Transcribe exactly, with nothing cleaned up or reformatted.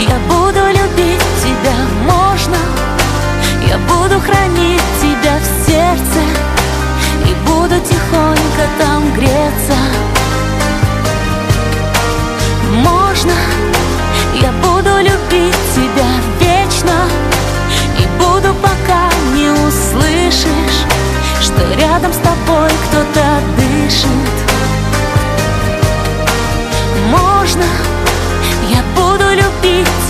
Я буду любить тебя, можно. Я буду хранить тебя в сердце и буду тихонько там греться. Можно. Я буду любить тебя вечно и буду, пока не услышишь, что рядом с тобой кто-то дышит. Можно. Я буду любить